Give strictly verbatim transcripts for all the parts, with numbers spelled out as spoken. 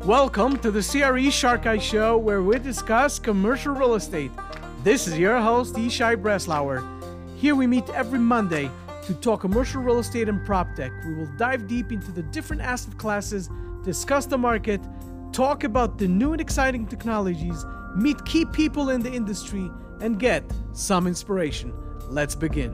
Welcome to the C R E Shark Eye Show, where we discuss commercial real estate. This is your host, Yishai Breslauer. Here we meet every Monday to talk commercial real estate and prop tech. We will dive deep into the different asset classes, discuss the market, talk about the new and exciting technologies, meet key people in the industry, and get some inspiration. Let's begin.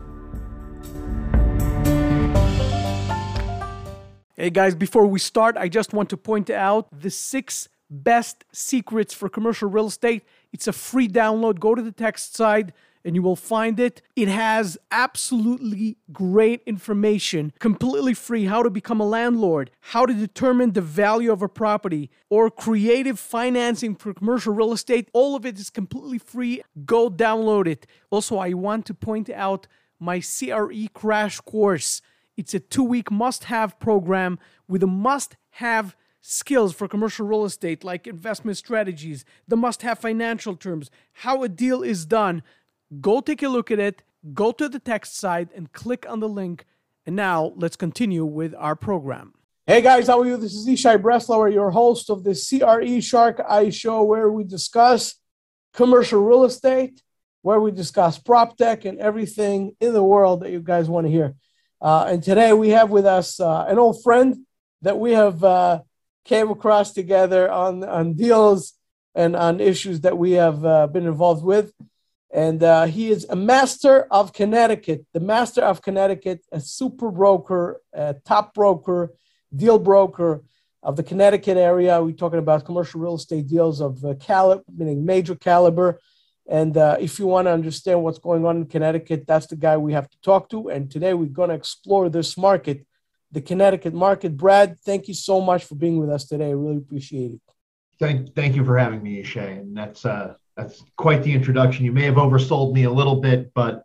Hey guys, before we start, I just want to point out the six best secrets for commercial real estate. It's a free download. Go to the text side and you will find it. It has absolutely great information, completely free, how to become a landlord, how to determine the value of a property, or creative financing for commercial real estate. All of it is completely free. Go download it. Also, I want to point out my C R E crash course. It's a two-week must-have program with a must-have skills for commercial real estate, like investment strategies, the must-have financial terms, how a deal is done. Go take a look at it, go to the text side, and click on the link. And now, let's continue with our program. Hey guys, how are you? This is Yishai Breslauer, your host of the C R E Shark Eye Show, where we discuss commercial real estate, where we discuss prop tech and everything in the world that you guys want to hear. Uh, and today we have with us uh, an old friend that we have uh, came across together on, on deals and on issues that we have uh, been involved with. And uh, he is a master of Connecticut, the master of Connecticut, a super broker, a top broker, deal broker of the Connecticut area. We're talking about commercial real estate deals of uh, caliber, meaning major caliber. And uh, if you want to understand what's going on in Connecticut, that's the guy we have to talk to. And today we're going to explore this market, the Connecticut market. Brad, thank you so much for being with us today. I really appreciate it. Thank, thank you for having me, Yishai. And that's uh, that's quite the introduction. You may have oversold me a little bit, but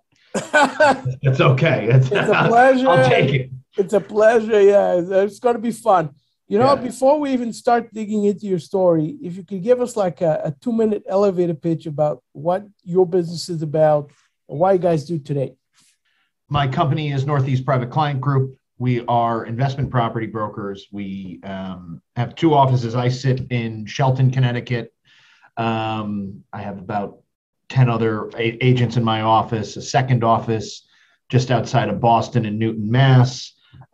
it's okay. It's, it's a pleasure. I'll take it. It's a pleasure. Yeah, it's, it's going to be fun. You know, yeah. Before we even start digging into your story, if you could give us like a, a two-minute elevator pitch about what your business is about and why you guys do today. My company is Northeast Private Client Group. We are investment property brokers. We um, have two offices. I sit in Shelton, Connecticut. Um, I have about ten other a- agents in my office, a second office just outside of Boston in Newton, Mass.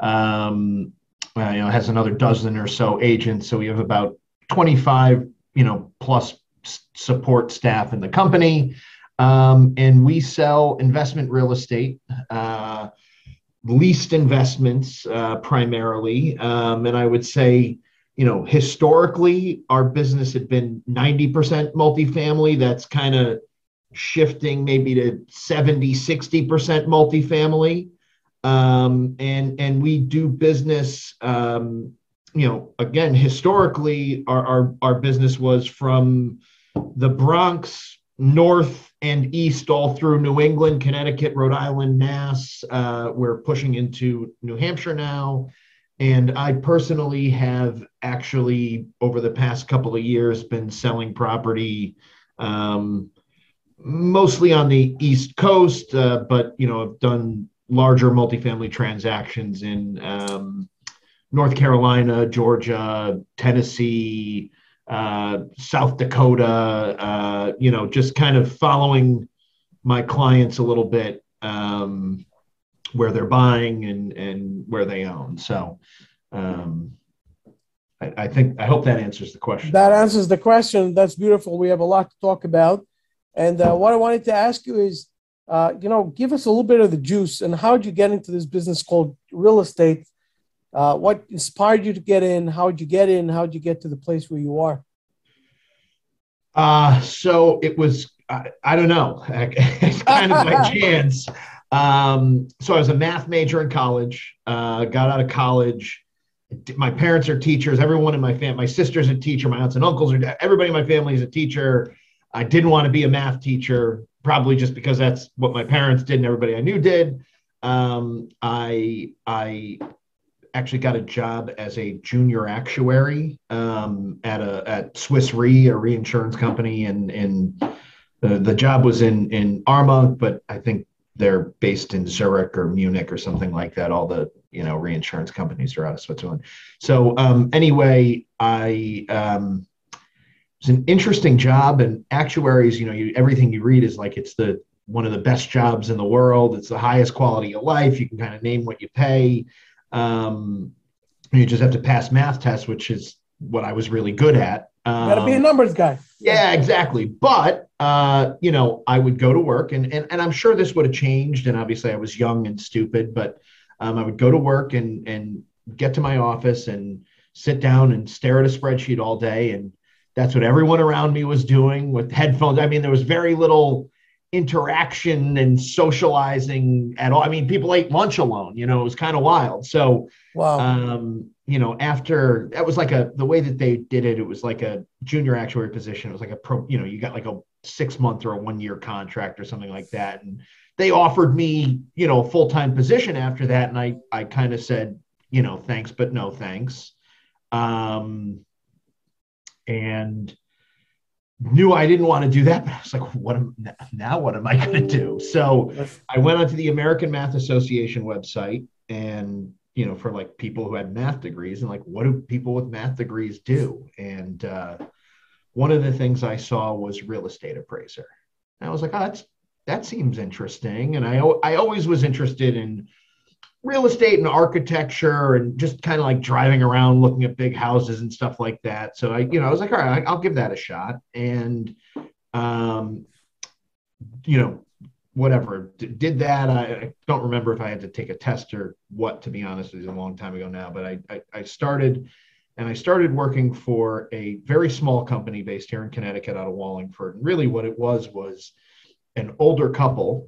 Um, Uh, you know, has another dozen or so agents. So we have about twenty-five, you know, plus s- support staff in the company. Um, and we sell investment real estate, uh, leased investments uh, primarily. Um, and I would say, you know, historically, our business had been ninety percent multifamily. That's kind of shifting maybe to seventy, sixty percent multifamily. Um, and, and we do business, um, you know, again, historically, our, our, our business was from the Bronx, north and east, all through New England, Connecticut, Rhode Island, Mass. Uh, we're pushing into New Hampshire now. And I personally have actually, over the past couple of years, been selling property, um, mostly on the East Coast, uh, but, you know, I've done larger multifamily transactions in um, North Carolina, Georgia, Tennessee, uh, South Dakota, uh, you know, just kind of following my clients a little bit, um, where they're buying and, and where they own. So um, I, I think, I hope that answers the question. That answers the question. That's beautiful. We have a lot to talk about. And uh, what I wanted to ask you is, Uh, you know, give us a little bit of the juice and how did you get into this business called real estate? Uh, what inspired you to get in? How did you get in? How did you get to the place where you are? Uh, so it was, I, I don't know, it's kind of by chance. Um, so I was a math major in college, uh, got out of college. My parents are teachers. Everyone in my family, my sister's a teacher. My aunts and uncles are, everybody in my family is a teacher. I didn't want to be a math teacher, probably just because that's what my parents did and everybody I knew did. Um, I I actually got a job as a junior actuary um, at a at Swiss Re, a reinsurance company, and and the, the job was in in Armonk, but I think they're based in Zurich or Munich or something like that. All the you know, reinsurance companies are out of Switzerland. So um, anyway, I um, it's an interesting job, and actuaries, you know, you, everything you read is like it's the one of the best jobs in the world. It's the highest quality of life. You can kind of name what you pay. Um, you just have to pass math tests, which is what I was really good at. Um, Got to be a numbers guy. Yeah, yeah exactly. But, uh, you know, I would go to work, and, and, and I'm sure this would have changed. And obviously I was young and stupid, but um, I would go to work and, and get to my office and sit down and stare at a spreadsheet all day. And that's what everyone around me was doing with headphones. I mean, there was very little interaction and socializing at all. I mean, people ate lunch alone, you know, it was kind of wild. So, wow. um, you know, after that was like a, the way that they did it, it was like a junior actuary position. It was like a pro, you know, you got like a six month or a one year contract or something like that. And they offered me, you know, a full-time position after that. And I, I kind of said, you know, thanks, but no thanks. Um, and knew I didn't want to do that, but I was like, what am now what am I going to do? So I went onto the American Math Association website, and, you know, for like people who had math degrees, and like, what do people with math degrees do? And uh, one of the things I saw was real estate appraiser. And I was like, oh, that's, that seems interesting. And I, I always was interested in real estate and architecture and just kind of like driving around looking at big houses and stuff like that. So I, you know, I was like, all right, I'll give that a shot. And, um, you know, whatever, D- did that. I, I don't remember if I had to take a test or what, to be honest. It was a long time ago now, but I, I, I started and I started working for a very small company based here in Connecticut out of Wallingford. And really what it was, was an older couple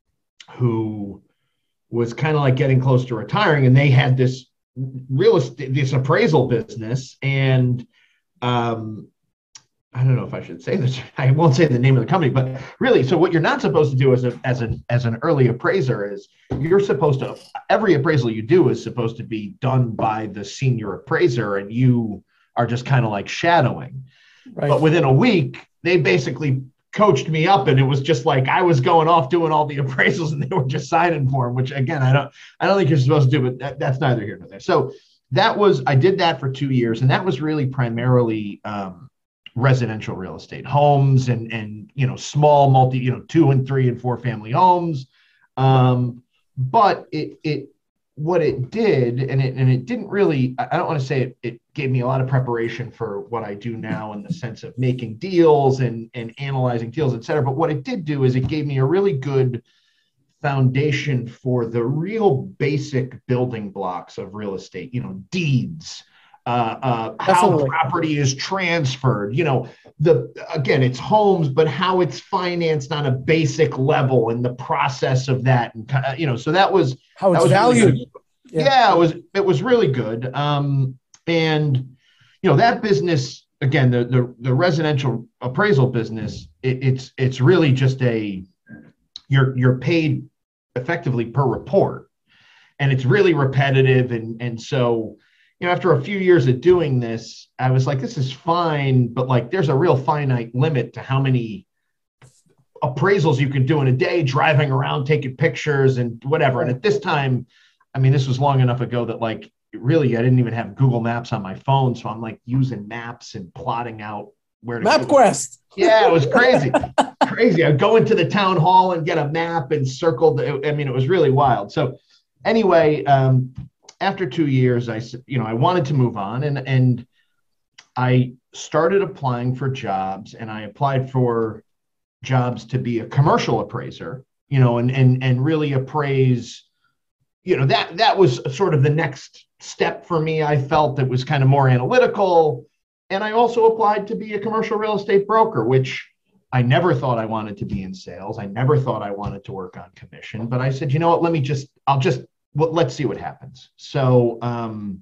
who was kind of like getting close to retiring, and they had this real estate, this appraisal business. And um, I don't know if I should say this. I won't say the name of the company, but really, so what you're not supposed to do as a, as an, as an early appraiser is you're supposed to, every appraisal you do is supposed to be done by the senior appraiser, and you are just kind of like shadowing. Right. But within a week, they basically coached me up, and it was just like I was going off doing all the appraisals, and they were just signing for them, which again, I don't, I don't think you're supposed to do, but that, that's neither here nor there. So that was, I did that for two years, and that was really primarily um, residential real estate, homes, and and you know, small multi, you know, two and three and four family homes. Um, but it it what it did, and it and it didn't really, I don't want to say it, it gave me a lot of preparation for what I do now in the sense of making deals and, and analyzing deals, et cetera. But what it did do is it gave me a really good foundation for the real basic building blocks of real estate, you know, deeds, uh, uh, how property is transferred, you know, the, again, it's homes, but how it's financed on a basic level and the process of that. And, uh, you know, so that was how it's was valued. Really yeah. yeah, it was, it was really good. Um, and, you know, that business, again, the, the, the residential appraisal business, it, it's, it's really just a, you're, you're paid effectively per report, and it's really repetitive. And, and so, you know, after a few years of doing this, I was like, this is fine, but like, there's a real finite limit to how many appraisals you can do in a day, driving around, taking pictures and whatever. And at this time, I mean, this was long enough ago that like, really, I didn't even have Google Maps on my phone. So I'm like using maps and plotting out where to go. MapQuest. Yeah, it was crazy. crazy. I'd go into the town hall and get a map and circle. The, I mean, it was really wild. So anyway, um, after two years, I, you know, I wanted to move on, and, and I started applying for jobs, and I applied for jobs to be a commercial appraiser, you know, and, and, and really appraise, you know, that, that was sort of the next step for me. I felt that was kind of more analytical. And I also applied to be a commercial real estate broker, which I never thought I wanted to be in sales. I never thought I wanted to work on commission, but I said, you know what, let me just, I'll just, well, let's see what happens. So um,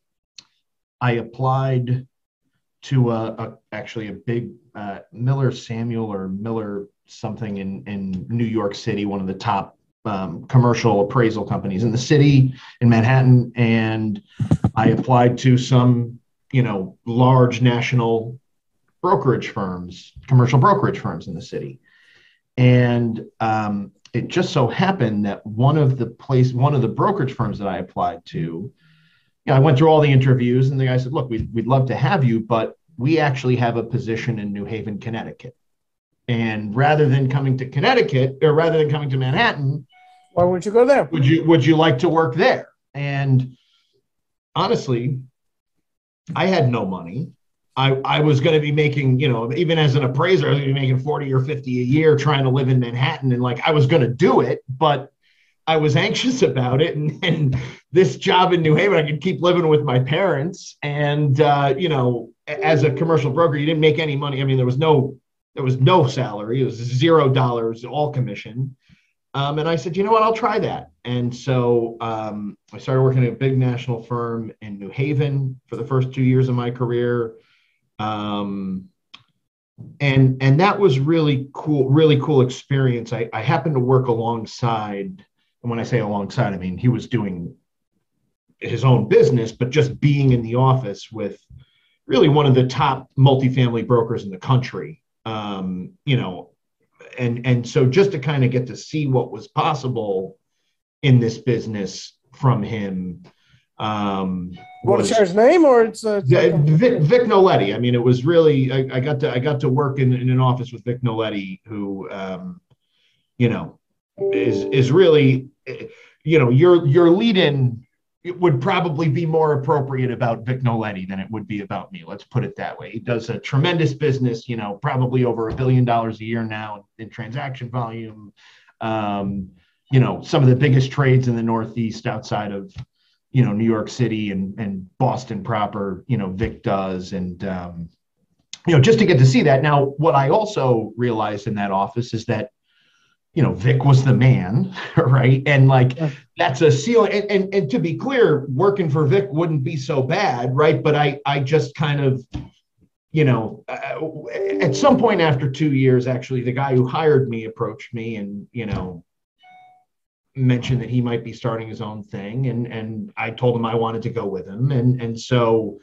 I applied to a, a actually a big uh, Miller Samuel or Miller something in, in New York City, one of the top um, commercial appraisal companies in the city in Manhattan. And I applied to some, you know, large national brokerage firms, commercial brokerage firms in the city. And um, it just so happened that one of the place, one of the brokerage firms that I applied to, you know, I went through all the interviews and the guy said, look, we'd, we'd love to have you, but we actually have a position in New Haven, Connecticut. And rather than coming to Connecticut, or rather than coming to Manhattan, why wouldn't you go there? Would you, would you like to work there? And honestly, I had no money. I, I was going to be making, you know, even as an appraiser, I was going to be making forty or fifty a year trying to live in Manhattan. And like, I was going to do it, but I was anxious about it. And, and this job in New Haven, I could keep living with my parents. And, uh, you know, as a commercial broker, you didn't make any money. I mean, there was no, there was no salary. It was zero dollars, all commission. Um, and I said, you know what, I'll try that. And so um, I started working at a big national firm in New Haven for the first two years of my career. Um, and, and that was really cool, really cool experience. I, I happened to work alongside, and when I say alongside, I mean, he was doing his own business, but just being in the office with really one of the top multifamily brokers in the country, um, you know, and, and so just to kind of get to see what was possible in this business from him. Um, Want to share his name, or it's uh, Vic, Vic Noletti. I mean, it was really, I, I got to, I got to work in, in an office with Vic Noletti, who, um, you know, is, is really, you know, your, your lead in, it would probably be more appropriate about Vic Noletti than it would be about me. Let's put it that way. He does a tremendous business, you know, probably over a billion dollars a year now in transaction volume. Um, you know, some of the biggest trades in the Northeast outside of, you know, New York City and, and Boston proper, you know, Vic does. And, um, you know, just to get to see that. Now, what I also realized in that office is that, you know, Vic was the man, right? And like, yeah. That's a ceiling. And, and, and to be clear, working for Vic wouldn't be so bad, right? But I, I just kind of, you know, uh, at some point after two years, actually, the guy who hired me approached me and, you know, mentioned that he might be starting his own thing. And, and I told him I wanted to go with him. And, and so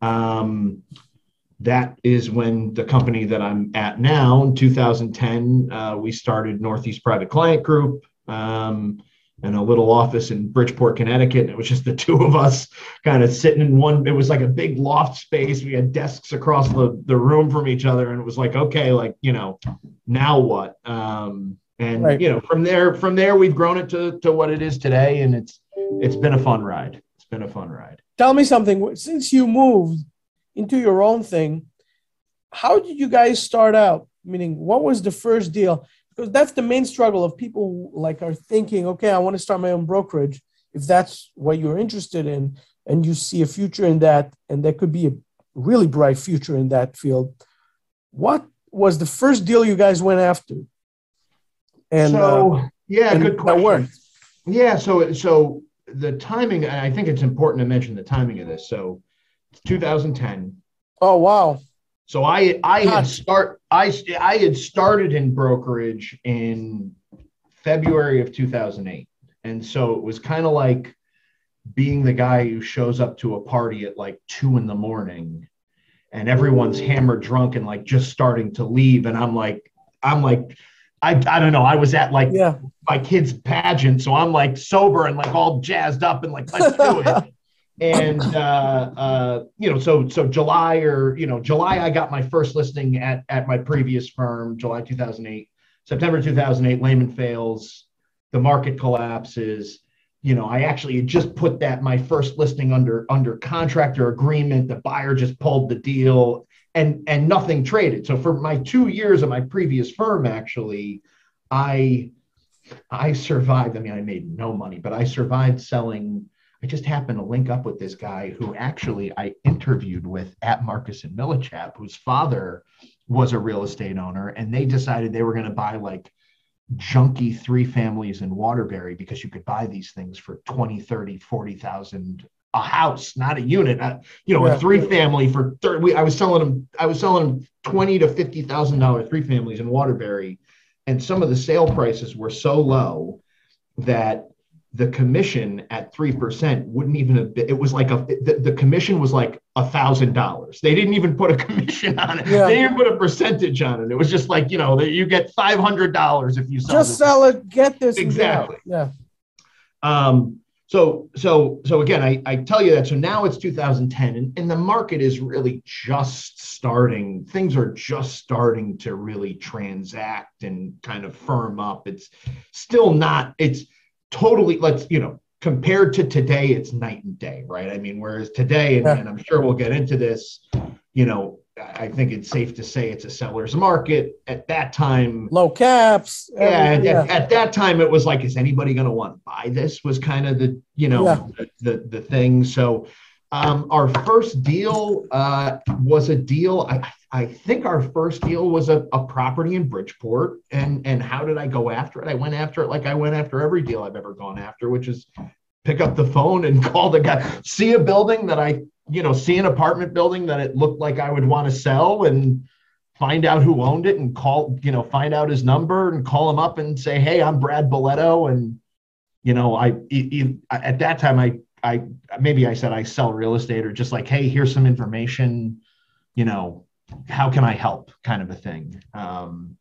um, that is when the company that I'm at now, in two thousand ten, uh, we started Northeast Private Client Group, um, and a little office in Bridgeport, Connecticut. And it was just the two of us kind of sitting in one, it was like a big loft space. We had desks across the, the room from each other. And it was like, okay, like, you know, now what? Um, and, right. you know, from there, from there, we've grown it to, to what it is today. And it's, it's been a fun ride. It's been a fun ride. Tell me something. Since you moved into your own thing, how did you guys start out? Meaning, what was the first deal? Because that's the main struggle of people who, like, are thinking, okay, I want to start my own brokerage. If that's what you're interested in and you see a future in that, and there could be a really bright future in that field, what was the first deal you guys went after? And so, uh, yeah, and good question. That worked. Yeah, so so the timing, and I think it's important to mention the timing of this. So it's two thousand ten. Oh, wow. So I I had start I I had started in brokerage in February of two thousand eight, and so it was kind of like being the guy who shows up to a party at like two in the morning, and everyone's hammered drunk and like just starting to leave, and I'm like I'm like I I don't know I was at like yeah. my kid's pageant, so I'm like sober and like all jazzed up and like let's do it. And, uh, uh, you know, so, so July or, you know, July, I got my first listing at, at my previous firm, July two thousand eight, September two thousand eight, Lehman fails, the market collapses. You know, I actually had just put that, my first listing under, under contractor agreement. The buyer just pulled the deal and, and nothing traded. So for my two years of my previous firm, actually, I, I survived. I mean, I made no money, but I survived selling. I just happened to link up with this guy who actually I interviewed with at Marcus and Millichap, whose father was a real estate owner. And they decided they were going to buy like junky three families in Waterbury because you could buy these things for twenty, thirty, forty thousand a house, not a unit, not, you know, yeah. a three family for thirty. I was selling them, I was selling them twenty to fifty thousand dollars three families in Waterbury. And some of the sale prices were so low that the commission at three percent wouldn't even have been, it was like a, the, the commission was like a thousand dollars. They didn't even put a commission on it. Yeah. They didn't even put a percentage on it. It was just like, you know, you get five hundred dollars if you sell Just this. sell it, get this. Exactly. Yeah. Um, so, so, so again, I, I tell you that. So now it's two thousand ten and, and the market is really just starting. Things are just starting to really transact and kind of firm up. It's still not, it's totally, let's, you know, compared to today, it's night and day, right? I mean, whereas today, and, yeah. and I'm sure we'll get into this, you know, I think it's safe to say it's a seller's market. At that time, low caps. Yeah, at, yeah. At, at that time, it was like, is anybody going to want to buy this? Was kind of the, you know, yeah. the, the the thing. So, um, our first deal uh, was a deal. I I think our first deal was a, a property in Bridgeport. And and how did I go after it? I went after it like I went after every deal I've ever gone after, which is pick up the phone and call the guy, see a building that I. you know, see an apartment building that it looked like I would want to sell and find out who owned it and call, you know, find out his number and call him up and say, hey, I'm Brad Boletto. And, you know, I, I at that time, I, I, maybe I said I sell real estate or just like, hey, here's some information, you know, how can I help kind of a thing. Um,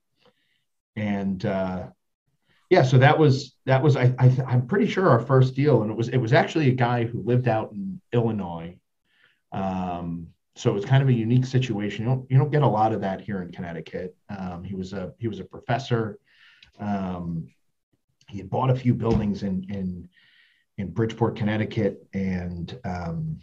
and, uh, yeah, so that was, that was, I, I, I'm pretty sure our first deal. And it was, it was actually a guy who lived out in Illinois. Um, so it was kind of a unique situation. You don't, you don't get a lot of that here in Connecticut. Um, he was a, he was a professor. Um, he had bought a few buildings in, in, in Bridgeport, Connecticut. And, um,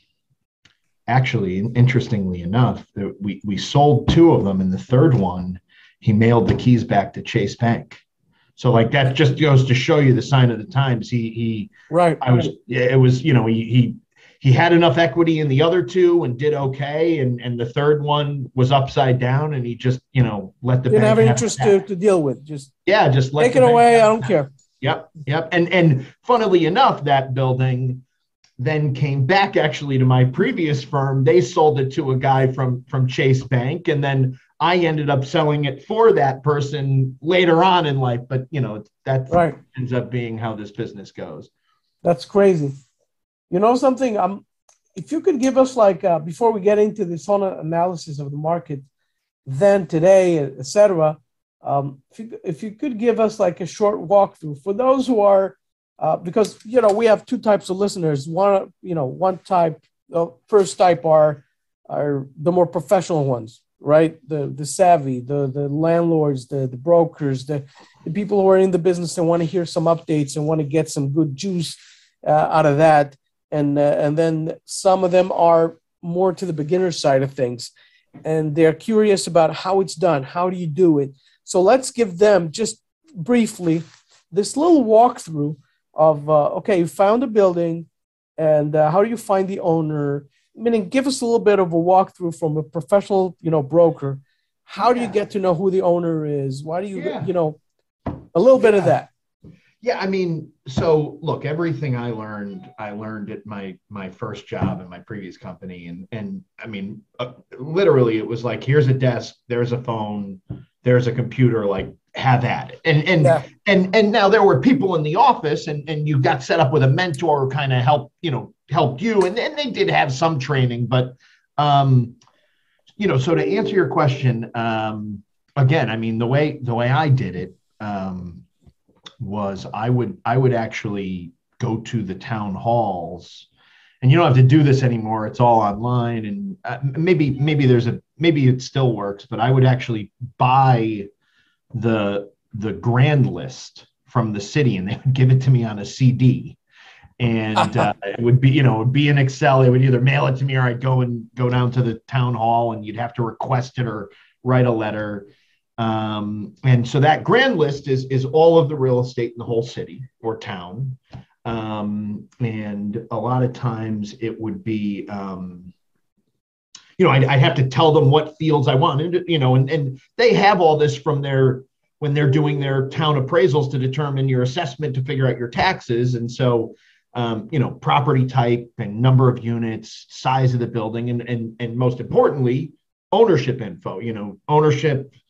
actually, interestingly enough, we, we sold two of them. And the third one, he mailed the keys back to Chase Bank. So like, that just goes to show you the sign of the times. He, he, right. I was, it was, you know, he, he, He had enough equity in the other two and did okay. And, and the third one was upside down and he just, you know, let the didn't bank have an interest to, to deal with. Just yeah, just let take it away. I don't care. Yep. Yep. And, and funnily enough, that building then came back actually to my previous firm. They sold it to a guy from, from Chase Bank. And then I ended up selling it for that person later on in life. But, you know, that right. ends up being how this business goes. That's crazy. You know something? Um, if you could give us like uh, before we get into this whole analysis of the market, then today, et cetera. Um, if you if you could give us like a short walkthrough for those who are, uh, because you know we have two types of listeners. One, you know, one type, the first type are are the more professional ones, right? The the savvy, the the landlords, the the brokers, the the people who are in the business and want to hear some updates and want to get some good juice uh, out of that. And uh, and then some of them are more to the beginner side of things, and they're curious about how it's done. How do you do it? So let's give them just briefly this little walkthrough of uh, okay, you found a building, and uh, how do you find the owner? Meaning, give us a little bit of a walkthrough from a professional, you know, broker. How do you get to know who the owner is? Why do you, yeah. you know, a little bit yeah. of that. Yeah, I mean, so look, everything I learned, I learned at my my first job in my previous company, and and I mean, uh, literally, it was like, here's a desk, there's a phone, there's a computer, like have at it, and and yeah. and and now there were people in the office, and and you got set up with a mentor who kind of helped, you know, helped you, and and they did have some training, but, um, you know, so to answer your question, um, again, I mean, the way the way I did it. Um, was I would I would actually go to the town halls, and you don't have to do this anymore. It's all online, and uh, maybe maybe there's a maybe it still works, but I would actually buy the the grand list from the city, and they would give it to me on a C D, and uh, it would be you know it would be in Excel. They would either mail it to me or I'd go and go down to the town hall, and you'd have to request it or write a letter. Um, and so that grand list is, is all of the real estate in the whole city or town. Um, and a lot of times it would be, um, you know, I'd, I'd have to tell them what fields I wanted, you know, and, and they have all this from their, when they're doing their town appraisals to determine your assessment to figure out your taxes. And so, um, you know, property type and number of units, size of the building, and, and, and most importantly, ownership info, you know, ownership,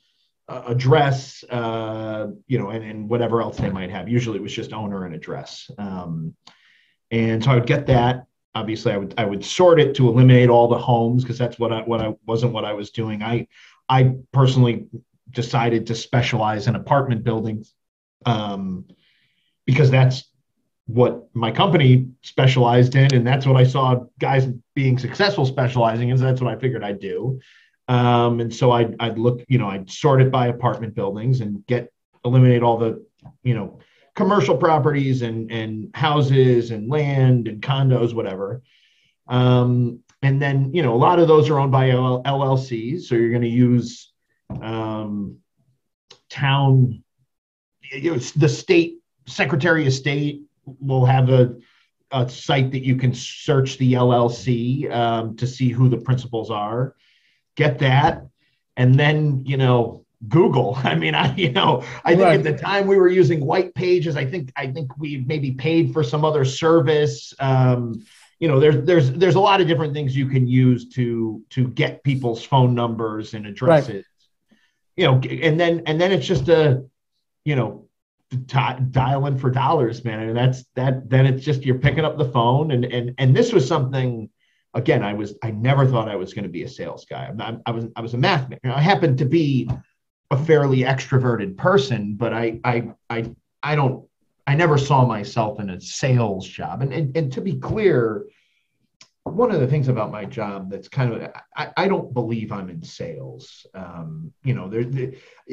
uh, address, uh, you know, and, and whatever else they might have. Usually it was just owner and address. Um, and so I would get that. Obviously, I would I would sort it to eliminate all the homes because that's what I what I wasn't what I was doing. I I personally decided to specialize in apartment buildings um, because that's what my company specialized in, and that's what I saw guys being successful specializing in. So that's what I figured I'd do. Um, and so I'd I'd look, you know, I'd sort it by apartment buildings and get eliminate all the, you know, commercial properties and, and houses and land and condos, whatever. Um, and then, you know, a lot of those are owned by L L Cs. So you're going to use um, town, you know, the state Secretary of State will have a, a site that you can search the L L C um, to see who the principals are. Get that. And then, you know, Google. I mean, I, you know, I think right. At the time we were using white pages. I think, I think we maybe paid for some other service. Um, you know, there's, there's, there's a lot of different things you can use to, to get people's phone numbers and addresses, right. You know, and then, and then it's just a, you know, t- dialing for dollars, man. And that's that, then it's just, you're picking up the phone and, and, and this was something, again, I was, I never thought I was going to be a sales guy. I, I was, I was a math man. I happened to be a fairly extroverted person, but I, I, I, I don't, I never saw myself in a sales job. And, and, and to be clear, one of the things about my job that's kind of, I, I don't believe I'm in sales. Um, you know, there, there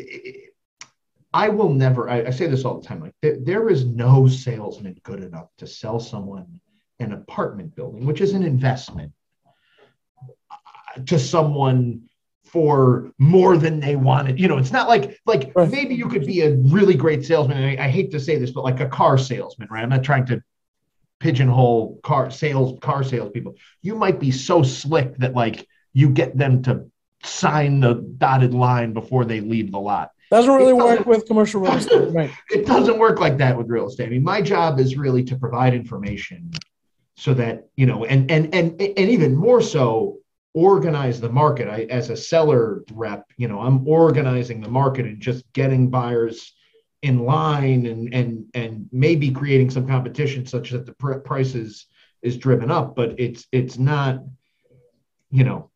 I will never, I, I say this all the time, like there, there is no salesman good enough to sell someone an apartment building, which is an investment, to someone for more than they wanted. You know, it's not like, like right. Maybe you could be a really great salesman. And I, I hate to say this, but like a car salesman, right? I'm not trying to pigeonhole car sales, car salespeople. You might be so slick that like you get them to sign the dotted line before they leave the lot. Doesn't really work with commercial real estate, right? It doesn't work like that with real estate. I mean, my job is really to provide information so that, you know, and, and, and, and even more so, organize the market. I, as a seller rep, you know, I'm organizing the market and just getting buyers in line and, and, and maybe creating some competition such that the pr- price is, is driven up, but it's, it's not, you know,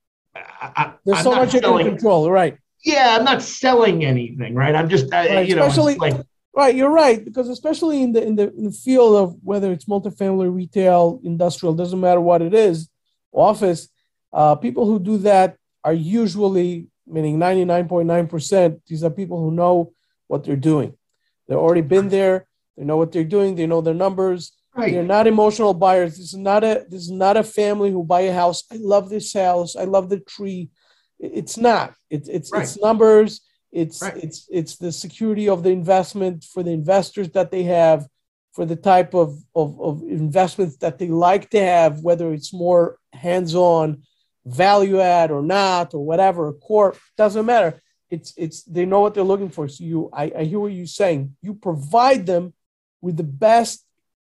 I, there's I'm so much you can control, right? Yeah. I'm not selling anything, right? I'm just, I, right. you know, especially, like, right. You're right. Because especially in the, in the, in the field of whether it's multifamily, retail, industrial, doesn't matter what it is, office, Uh, people who do that are usually, meaning ninety-nine point nine percent, these are people who know what they're doing. They've already been there. They know what they're doing. They know their numbers. Right. They're not emotional buyers. This is not a this is not a family who buy a house. I love this house. I love the tree. It's not. It's it's right. It's numbers. It's right. it's it's the security of the investment for the investors that they have, for the type of, of, of investments that they like to have, whether it's more hands-on, value add or not, or whatever, core, doesn't matter. It's, it's, they know what they're looking for. So you, I, I hear what you're saying. You provide them with the best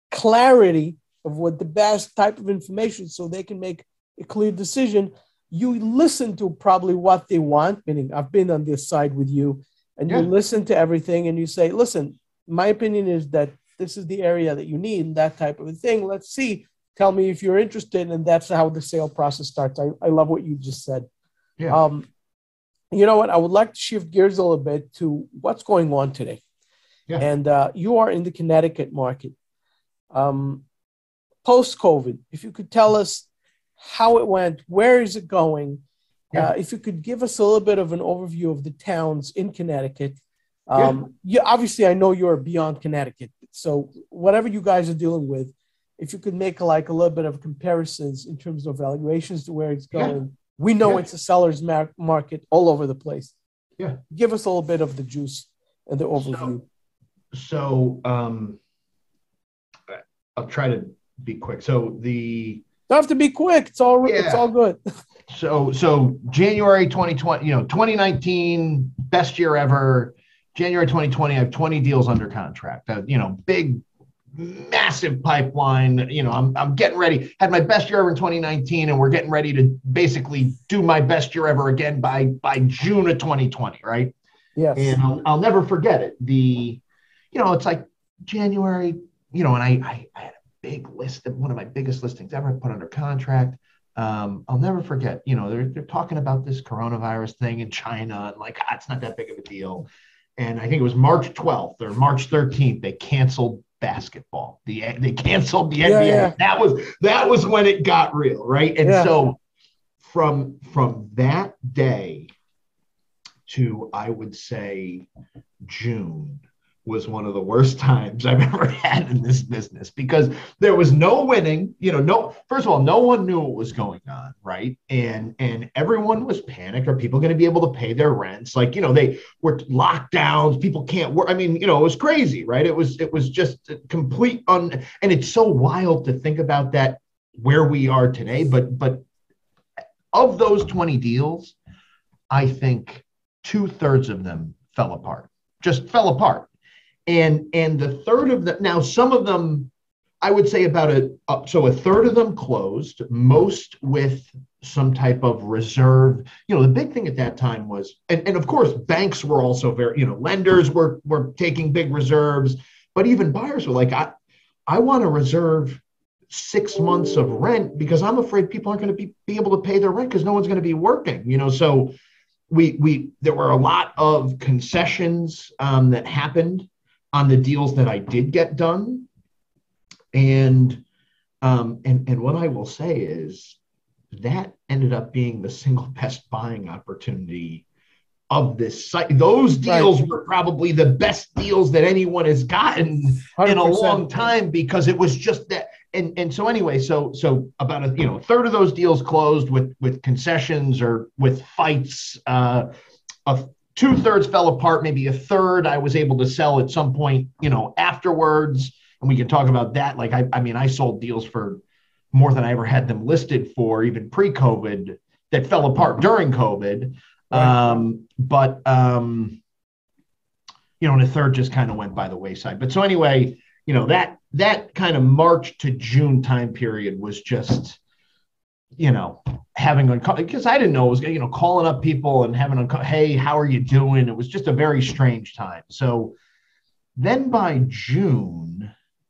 clarity of what the best type of information so they can make a clear decision. You listen to probably what they want, meaning I've been on this side with you, and yeah. You listen to everything and you say, listen, my opinion is that this is the area that you need, that type of a thing. Let's see. Tell me if you're interested. And that's how the sale process starts. I, I love what you just said. Yeah. Um, you know what? I would like to shift gears a little bit to what's going on today. Yeah. And uh, you are in the Connecticut market. Um, post-COVID, if you could tell us how it went, where is it going? Yeah. Uh, if you could give us a little bit of an overview of the towns in Connecticut. Um, yeah. You, obviously, I know you're beyond Connecticut. So whatever you guys are dealing with, if you could make like a little bit of comparisons in terms of valuations to where it's going. Yeah. We know yeah. It's a seller's mar- market all over the place. Yeah. Give us a little bit of the juice and the overview. So, so um, I'll try to be quick. So the don't have to be quick. It's all yeah. It's all good. So so January twenty twenty, you know, twenty nineteen, best year ever. January twenty twenty, I have twenty deals under contract. Uh, you know, big, massive pipeline. You know, I'm I'm getting ready. Had my best year ever in twenty nineteen, and we're getting ready to basically do my best year ever again by by June of twenty twenty, right? Yes. And I'll, I'll never forget it. The, you know, it's like January, you know, and I, I, I had a big list of one of my biggest listings ever put under contract. Um, I'll never forget, you know, they're, they're talking about this coronavirus thing in China and like, ah, it's not that big of a deal. And I think it was March twelfth or March thirteenth, they canceled basketball. The, they canceled the N B A. Yeah, yeah. That was, that was when it got real. Right. And yeah. so from, from that day to, I would say June, was one of the worst times I've ever had in this business because there was no winning, you know, no, first of all, no one knew what was going on. Right. And, and everyone was panicked. Are people going to be able to pay their rents? Like, you know, they were lockdowns, people can't work. I mean, you know, it was crazy, right? It was, it was just a complete un, and it's so wild to think about that where we are today. But, but of those twenty deals, I think two thirds of them fell apart, just fell apart. And and the third of them, now some of them, I would say about a, uh, so a third of them closed, most with some type of reserve. You know, the big thing at that time was, and, and of course, banks were also very, you know, lenders were were taking big reserves, but even buyers were like, I, I want to reserve six months of rent because I'm afraid people aren't going to be, be able to pay their rent because no one's going to be working, you know, so we, we there were a lot of concessions um, that happened on the deals that I did get done. And, um, and, and what I will say is that ended up being the single best buying opportunity of this site. Those deals right. were probably the best deals that anyone has gotten one hundred percent in a long time because it was just that. And, and so anyway, so, so about a, you know, a third of those deals closed with, with concessions or with fights, uh, of, two thirds fell apart, maybe a third I was able to sell at some point, you know, afterwards. And we can talk about that. Like, I, I mean, I sold deals for more than I ever had them listed for, even pre-COVID, that fell apart during COVID. Right. Um, but, um, you know, and a third just kind of went by the wayside. But so anyway, you know, that, that kind of March to June time period was just, you know, having, because I didn't know it was, you know, calling up people and having, a, hey, how are you doing? It was just a very strange time. So then by June,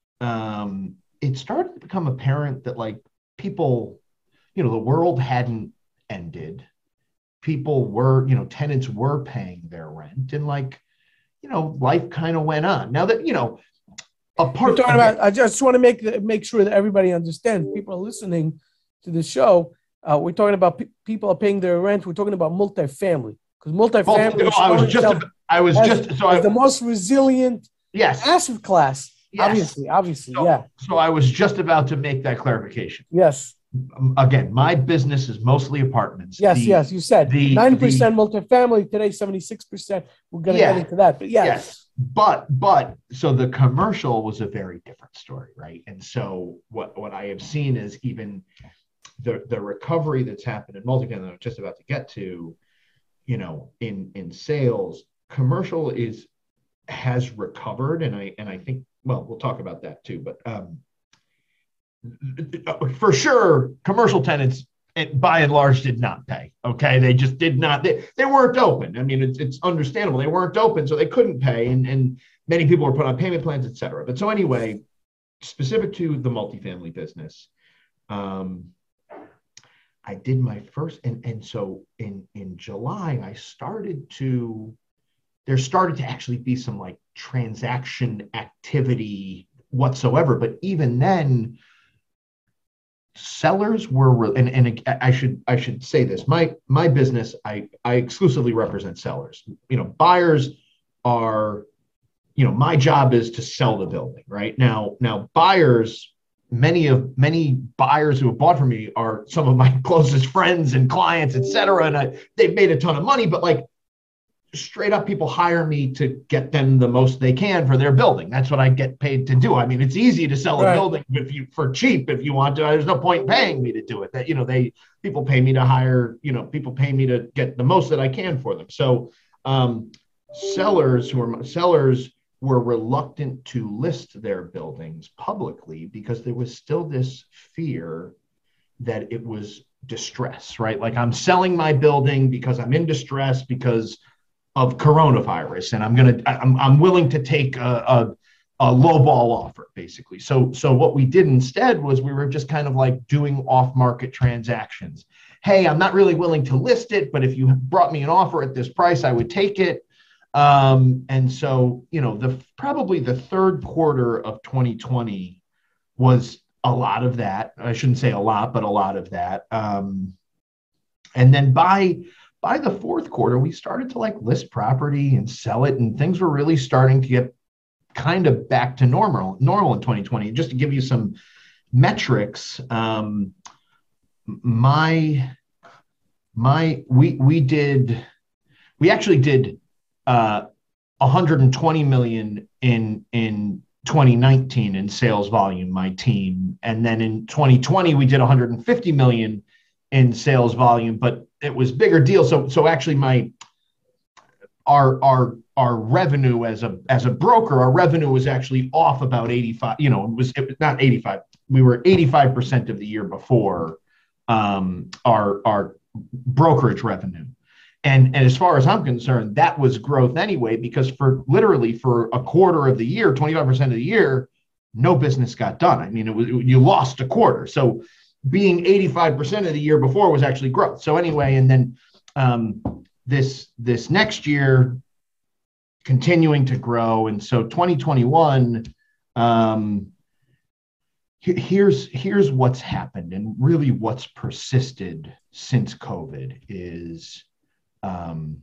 um, it started to become apparent that like people, you know, the world hadn't ended. People were, you know, tenants were paying their rent and like, you know, life kind of went on. Now that, you know, apart talking about, I just want to make, make sure that everybody understands, people are listening to the show. Uh, we're talking about pe- people are paying their rent. We're talking about multifamily because multifamily. Oh, I was just. I was as, just. So I, the most resilient. Yes. Asset class. Yes. Obviously, obviously, so, yeah. So I was just about to make that clarification. Yes. Again, my business is mostly apartments. Yes, the, yes. You said ninety percent multifamily today, seventy-six percent. We're going to yeah, get into that, but yes. yes. But but so the commercial was a very different story, right? And so what what I have seen is even. The, the recovery that's happened in multifamily, I'm just about to get to, you know, in, in sales, commercial is has recovered. And I and I think, well, we'll talk about that too. But um, for sure, commercial tenants, by and large, did not pay. Okay. They just did not. They, they weren't open. I mean, it's, it's understandable. They weren't open, so they couldn't pay. And, and many people were put on payment plans, et cetera. But so anyway, specific to the multifamily business, um, I did my first, and, and so in, in July, I started to, there started to actually be some like transaction activity whatsoever. But even then, sellers were, and, and I should I should say this, my my business, I, I exclusively represent sellers. You know, buyers are, you know, my job is to sell the building, right? Now, now buyers, many of many buyers who have bought from me are some of my closest friends and clients, et cetera. And I, they've made a ton of money, but like straight up people hire me to get them the most they can for their building. That's what I get paid to do. I mean, it's easy to sell a right. building if you for cheap, if you want to. There's no point paying me to do it. That, you know, they people pay me to hire, you know, people pay me to get the most that I can for them. So um, sellers who are sellers were reluctant to list their buildings publicly because there was still this fear that it was distress, right? Like I'm selling my building because I'm in distress because of coronavirus, and I'm gonna I'm I'm willing to take a, a a low ball offer, basically. So so what we did instead was we were just kind of like doing off market transactions. Hey, I'm not really willing to list it, but if you brought me an offer at this price, I would take it. Um, and so, you know, the probably the third quarter of twenty twenty was a lot of that. I shouldn't say a lot, but a lot of that. Um, and then by by the fourth quarter, we started to like list property and sell it, and things were really starting to get kind of back to normal, normal in twenty twenty. And just to give you some metrics, um, my my we we did we actually did uh, one hundred twenty million in in twenty nineteen in sales volume, my team, and then in twenty twenty we did one hundred fifty million in sales volume, but it was bigger deal. So so actually my our our our revenue as a as a broker, our revenue was actually off about eighty-five, you know, it was, it was not eighty-five. We were eighty-five percent of the year before um, our our brokerage revenue. And, and as far as I'm concerned, that was growth anyway, because for literally for a quarter of the year, twenty-five percent of the year, no business got done. I mean, it was, you lost a quarter. So being eighty-five percent of the year before was actually growth. So anyway, and then um, this this next year, continuing to grow. And so twenty twenty-one, um, here's here's what's happened, and really what's persisted since COVID is um,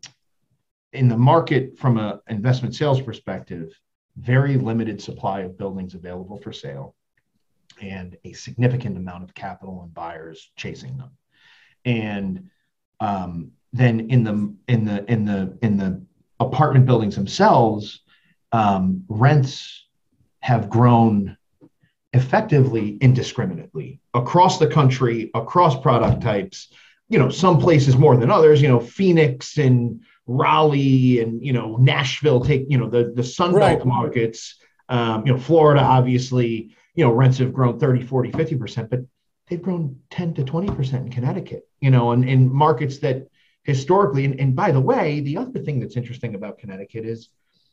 in the market from an investment sales perspective, very limited supply of buildings available for sale, and a significant amount of capital and buyers chasing them. And um, then in the in the in the in the apartment buildings themselves, um, rents have grown effectively indiscriminately across the country, across product types. You know, some places more than others. You know, Phoenix and Raleigh and you know Nashville take you know the the Sun Belt Right. markets. Um, you know, Florida obviously. You know, rents have grown thirty, forty, fifty percent, but they've grown ten to twenty percent in Connecticut. You know, and in markets that historically, and, and by the way, the other thing that's interesting about Connecticut is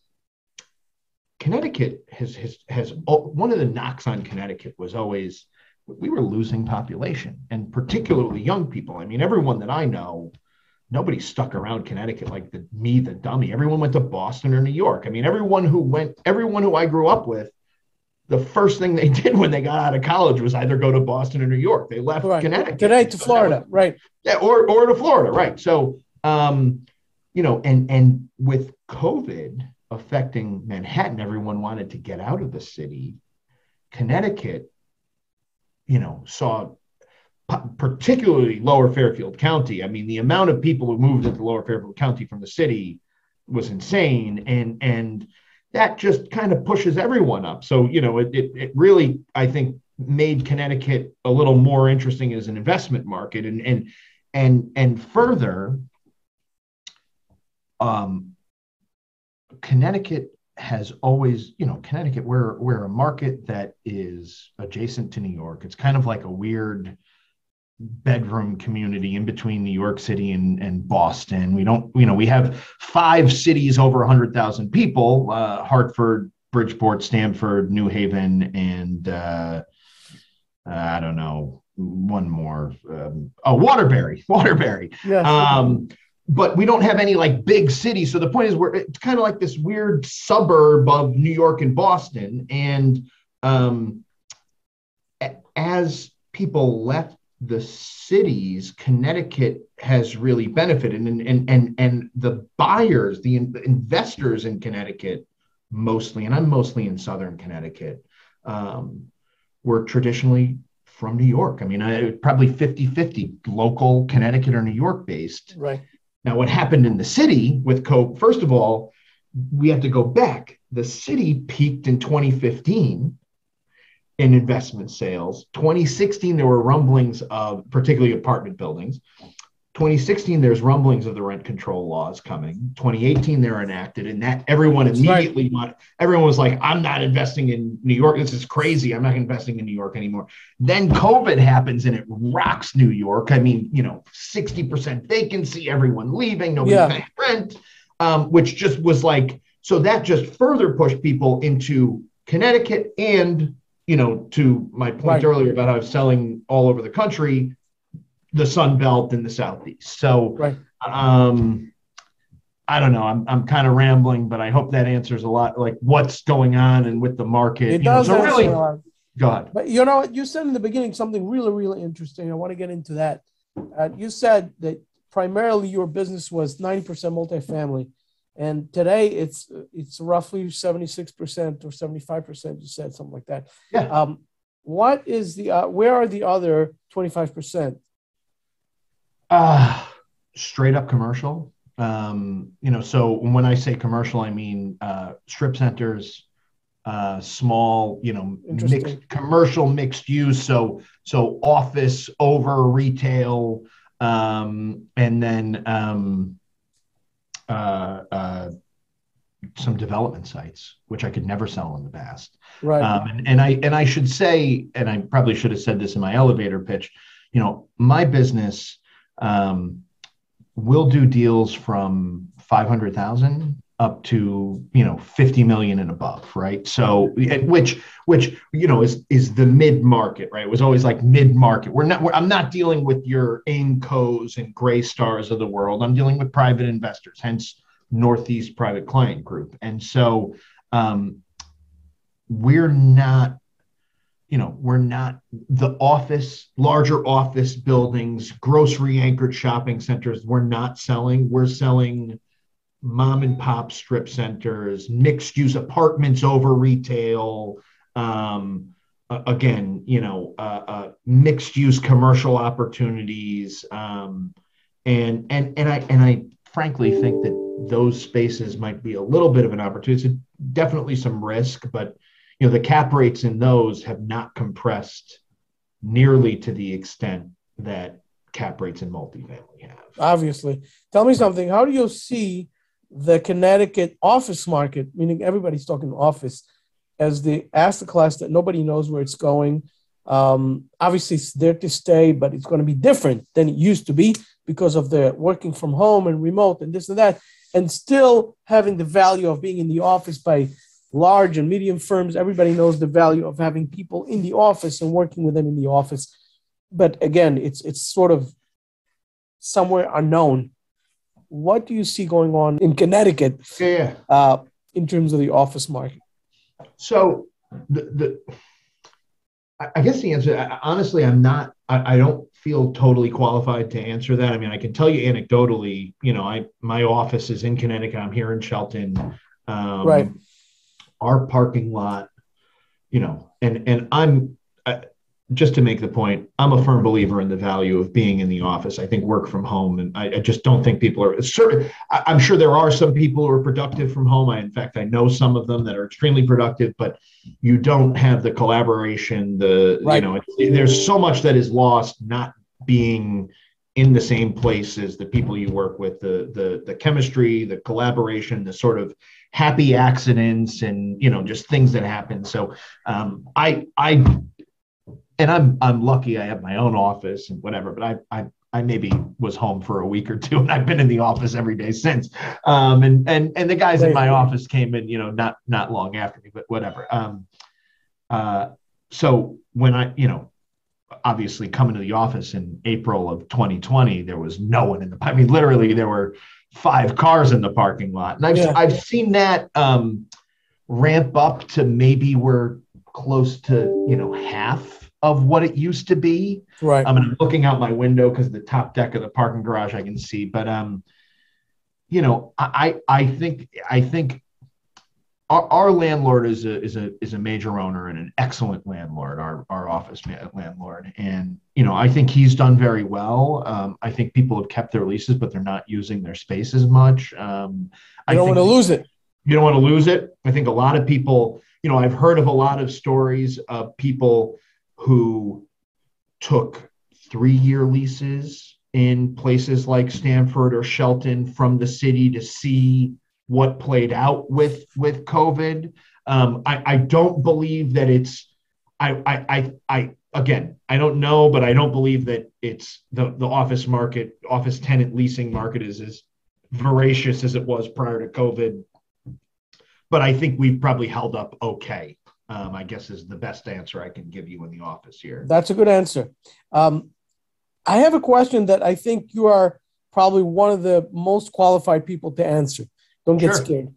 Connecticut has, has, has one of the knocks on Connecticut was always we were losing population, and particularly young people. I mean, everyone that I know, nobody stuck around Connecticut like the, me, the dummy. Everyone went to Boston or New York. I mean, everyone who went, everyone who I grew up with, the first thing they did when they got out of college was either go to Boston or New York. They left Right. Connecticut. Today to So Florida, was, right? Yeah, or or to Florida, right? So, um, you know, and and with COVID affecting Manhattan, everyone wanted to get out of the city. Connecticut, you know, saw particularly Lower Fairfield County. I mean, the amount of people who moved into Lower Fairfield County from the city was insane, and and that just kind of pushes everyone up. So, you know, it, it, it really, I think, made Connecticut a little more interesting as an investment market. And, and, and, and further, um, Connecticut has always, you know, Connecticut, we're, we're a market that is adjacent to New York. It's kind of like a weird bedroom community in between New York City and, and Boston. We don't, you know, we have five cities over one hundred thousand people, uh, Hartford, Bridgeport, Stamford, New Haven, and uh, I don't know, one more. Um, oh, Waterbury, Waterbury. Yes. Um, but we don't have any like big cities. So the point is we're, it's kind of like this weird suburb of New York and Boston. And um, as people left the cities, Connecticut has really benefited, and and and and the buyers, the investors in Connecticut, mostly, and I'm mostly in Southern Connecticut, um, were traditionally from New York. I mean, I, probably fifty-fifty local Connecticut or New York based. Right. Now, what happened in the city with COVID? First of all, we have to go back. The city peaked in twenty fifteen. In investment sales. twenty sixteen, there were rumblings of particularly apartment buildings. twenty sixteen, there's rumblings of the rent control laws coming. twenty eighteen, they're enacted, and that everyone That's immediately right. want, everyone was like, I'm not investing in New York. This is crazy. I'm not investing in New York anymore. Then COVID happens and it rocks New York. I mean, you know, sixty percent vacancy, everyone leaving, nobody Yeah. paying rent. um, which just was like, so that just further pushed people into Connecticut and, you know, to my point right. earlier about how I was selling all over the country, the Sun Belt and the Southeast. So, right. um, I don't know. I'm I'm kind of rambling, but I hope that answers a lot, like what's going on and with the market. It you does know, so really, a lot. Go ahead. But you know what? You said in the beginning something really, really interesting. I want to get into that. Uh, you said that primarily your business was ninety percent multifamily. And today it's it's roughly seventy-six percent or seventy-five percent. You said something like that. Yeah. Um, what is the uh, where are the other twenty-five percent? Uh, straight up commercial. Um, you know, so when I say commercial, I mean uh, strip centers, uh, small, you know, mixed commercial mixed use. So so office over retail, um, and then. Um, Uh, uh, some development sites, which I could never sell in the past. Right. Um, and, and I and I should say, and I probably should have said this in my elevator pitch, you know, my business um, will do deals from five hundred thousand up to, you know, fifty million and above, right? So, which, which, you know, is, is the mid-market, right? It was always like mid-market. We're not, we're, I'm not dealing with your Aimcos and Greystars of the world. I'm dealing with private investors, hence Northeast Private Client Group. And so um, we're not, you know, we're not the office, larger office buildings, grocery anchored shopping centers. We're not selling, we're selling mom and pop strip centers, mixed use apartments over retail. Um, uh, again, you know, uh, uh, mixed use commercial opportunities. Um, and, and, and I, and I frankly think that those spaces might be a little bit of an opportunity. It's definitely some risk, but you know, the cap rates in those have not compressed nearly to the extent that cap rates in multifamily have. Obviously. Tell me something. How do you see the Connecticut office market, meaning everybody's talking office, as the asset class that nobody knows where it's going? Um, obviously, it's there to stay, but it's going to be different than it used to be because of the working from home and remote and this and that, and still having the value of being in the office by large and medium firms. Everybody knows the value of having people in the office and working with them in the office. But again, it's it's sort of somewhere unknown. What do you see going on in Connecticut yeah. uh, in terms of the office market? So the, the I guess the answer, honestly, I'm not, I, I don't feel totally qualified to answer that. I mean, I can tell you anecdotally, you know, I, my office is in Connecticut. I'm here in Shelton. Um, right. Our parking lot, you know, and, and I'm, I, just to make the point, I'm a firm believer in the value of being in the office. I think work from home, and I, I just don't think people are certain. I'm sure there are some people who are productive from home. I, in fact, I know some of them that are extremely productive, but you don't have the collaboration, the, right. you know, it, there's so much that is lost not being in the same place as the people you work with, the, the, the chemistry, the collaboration, the sort of happy accidents and, you know, just things that happen. So um, I, I, And I'm I'm lucky I have my own office and whatever, but I I I maybe was home for a week or two, and I've been in the office every day since. Um, and and and the guys in my office came in, you know, not not long after me, but whatever. Um, uh, so when I, you know, obviously coming to the office in April of twenty twenty, there was no one in the. I mean, literally there were five cars in the parking lot, and I've yeah. I've seen that um, ramp up to maybe we're close to, you know, half of what it used to be. Right. I mean, I'm looking out my window because the top deck of the parking garage I can see. But um, you know, I I think I think our, our landlord is a is a is a major owner and an excellent landlord. Our our office landlord, and you know, I think he's done very well. Um, I think people have kept their leases, but they're not using their space as much. Um, I don't want to lose it. You don't want to lose it. I think a lot of people, you know, I've heard of a lot of stories of people who took three-year leases in places like Stamford or Shelton from the city to see what played out with, with COVID. Um, I, I don't believe that it's, I, I, I, I, again, I don't know, but I don't believe that it's the, the office market, office tenant leasing market is as, voracious as it was prior to COVID, but I think we've probably held up okay. Um, I guess is the best answer I can give you in the office here. That's a good answer. Um, I have a question that I think you are probably one of the most qualified people to answer. Don't get Sure. scared.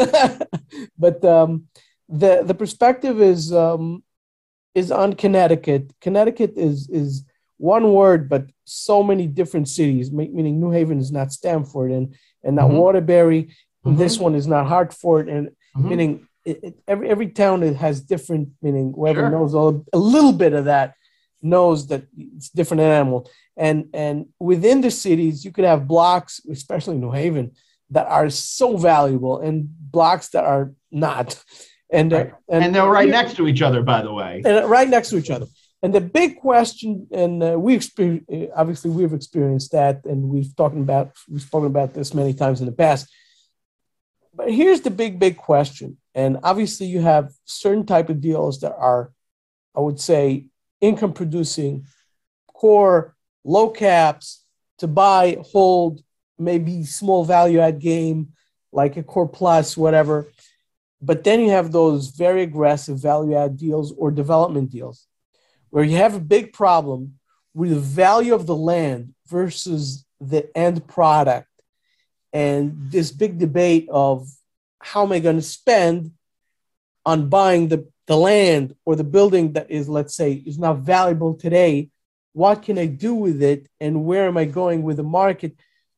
But um, the the perspective is um, is on Connecticut. Connecticut is is one word, but so many different cities. Meaning New Haven is not Stamford, and and not mm-hmm. Waterbury. Mm-hmm. This one is not Hartford, and mm-hmm. meaning it, it, every every town it has different meaning. Whoever sure. knows all, a little bit of that knows that it's different animal. And and within the cities, you could have blocks, especially New Haven, that are so valuable, and blocks that are not. And right. uh, and, and they're right next to each other, by the way. And right next to each other. And the big question, and uh, we experience, obviously we've experienced that, and we've talked about we've spoken about this many times in the past. But here's the big, big question. And obviously, you have certain type of deals that are, I would say, income producing, core, low caps to buy, hold, maybe small value add game like a core plus, whatever. But then you have those very aggressive value add deals or development deals where you have a big problem with the value of the land versus the end product. And this big debate of how am I going to spend on buying the, the land or the building that is, let's say, is not valuable today. What can I do with it? And where am I going with the market?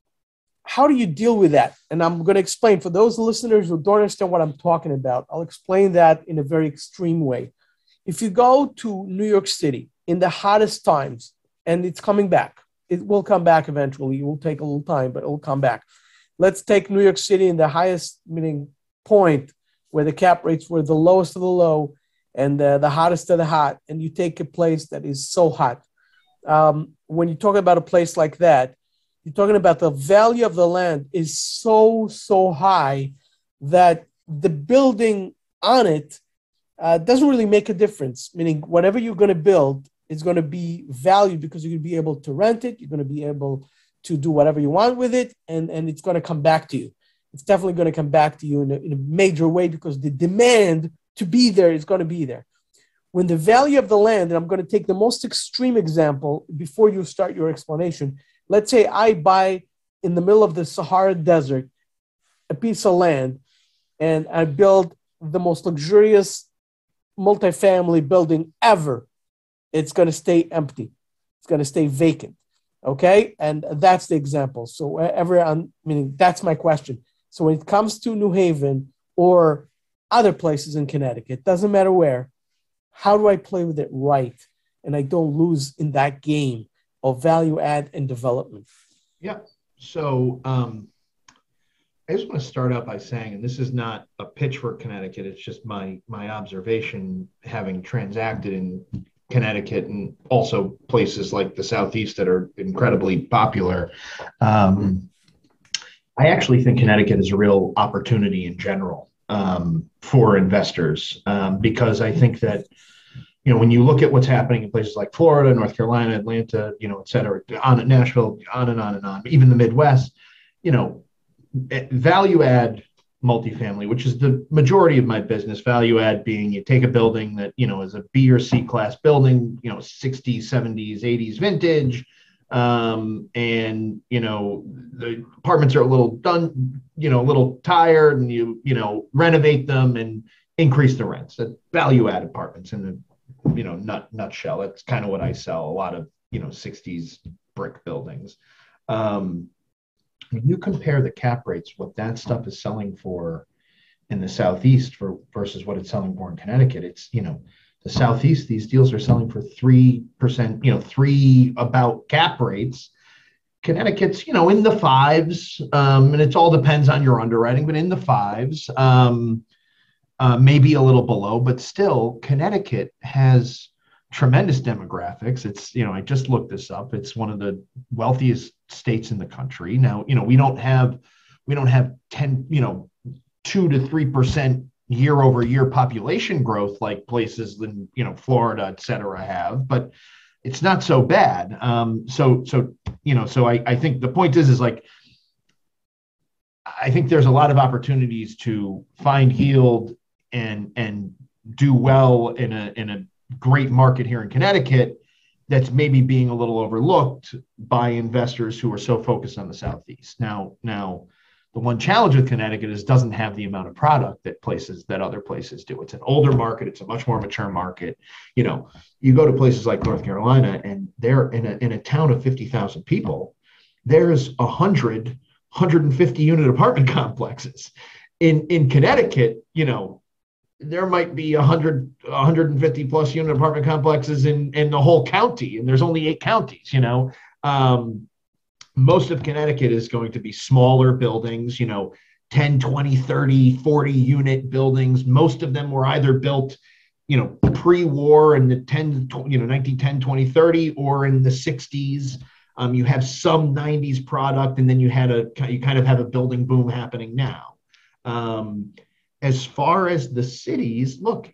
How do you deal with that? And I'm going to explain for those listeners who don't understand what I'm talking about. I'll explain that in a very extreme way. If you go to New York City in the hottest times, and it's coming back, it will come back eventually. It will take a little time, but it will come back. Let's take New York City in the highest, meaning point where the cap rates were the lowest of the low and uh, the hottest of the hot. And you take a place that is so hot. Um, when you talk about a place like that, you're talking about the value of the land is so, so high that the building on it uh, doesn't really make a difference. Meaning whatever you're going to build is going to be valued because you're going to be able to rent it. You're going to be able to do whatever you want with it. And, and it's going to come back to you. It's definitely going to come back to you in a, in a major way because the demand to be there is going to be there. When the value of the land, and I'm going to take the most extreme example before you start your explanation. Let's say I buy in the middle of the Sahara Desert a piece of land and I build the most luxurious multifamily building ever. It's going to stay empty. It's going to stay vacant. Okay. And that's the example. So wherever I'm, meaning that's my question. So when it comes to New Haven or other places in Connecticut, doesn't matter where, how do I play with it right? And I don't lose in that game of value add and development. Yeah. So um, I just want to start out by saying, and this is not a pitch for Connecticut, it's just my my observation having transacted in Connecticut and also places like the Southeast that are incredibly popular. Um, I actually think Connecticut is a real opportunity in general um, for investors um, because I think that, you know, when you look at what's happening in places like Florida, North Carolina, Atlanta, you know, et cetera, on Nashville, on and on and on, even the Midwest, you know, value add multifamily, which is the majority of my business, value add being you take a building that, you know, is a B or C class building, you know, sixties, seventies, eighties vintage. Um, and, you know, the apartments are a little done, you know, a little tired and you, you know, renovate them and increase the rents. That value add apartments in the, you know, nut nutshell. That's kind of what I sell. A lot of, you know, sixties brick buildings. Um, when you compare the cap rates, what that stuff is selling for in the Southeast for versus what it's selling for in Connecticut, it's, you know, the Southeast, these deals are selling for three percent, you know, three about cap rates. Connecticut's, you know, in the fives, um, and it all depends on your underwriting, but in the fives, um, uh, maybe a little below, but still Connecticut has tremendous demographics. It's, you know, I just looked this up. It's one of the wealthiest states in the country. Now, you know, we don't have, we don't have ten, you know, two to three percent year over year population growth like places in, you know, Florida, et cetera, have, but it's not so bad. Um, so, so, you know, so I, I think the point is, is like I think there's a lot of opportunities to find yield and and do well in a in a great market here in Connecticut that's maybe being a little overlooked by investors who are so focused on the Southeast. Now, now the one challenge with Connecticut is it doesn't have the amount of product that places that other places do. It's an older market. It's a much more mature market. You know, you go to places like North Carolina and they're in a in a town of fifty thousand people, there's a hundred, one hundred fifty unit apartment complexes. In in Connecticut, you know, there might be one hundred, one hundred fifty plus unit apartment complexes in, in the whole county, and there's only eight counties, you know. Um, most of Connecticut is going to be smaller buildings, you know, ten, twenty, thirty, forty unit buildings. Most of them were either built, you know, pre-war in the ten, you know, nineteen ten, twenty, thirty, or in the sixties. Um, you have some nineties product, and then you had a, you kind of have a building boom happening now. Um, As far as the cities, look,